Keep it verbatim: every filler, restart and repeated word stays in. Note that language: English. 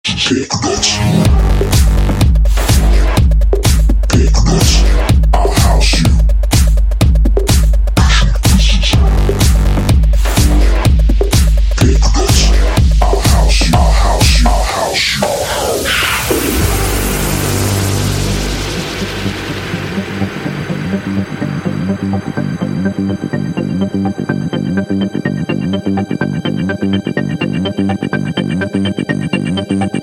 Polka dots. Polka dots. I'll house you. Polka dots. I'll house you. I'll house you. I'll house you. I'll house you.